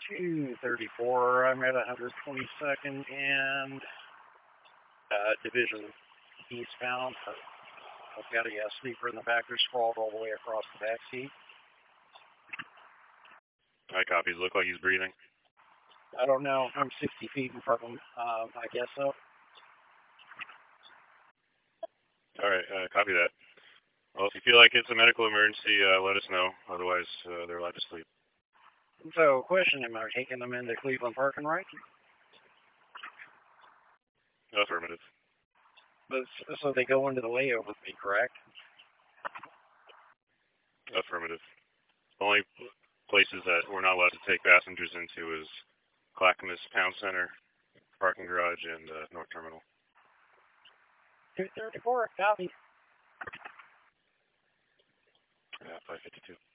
234, I'm at 122nd and Division eastbound. I've got a sleeper in the back. They're sprawled all the way across the back seat. I copy. Look like he's breathing. I don't know. I'm 60 feet in front of him. I guess so. All right, copy that. Well, if you feel like it's a medical emergency, let us know. Otherwise, they're allowed to sleep. So, question, am I taking them into Cleveland Park and Ride? Affirmative. But, so they go into the layover with me, correct? Affirmative. Only places that we're not allowed to take passengers into is Clackamas Town Center, parking garage, and North Terminal. 234, copy. 552.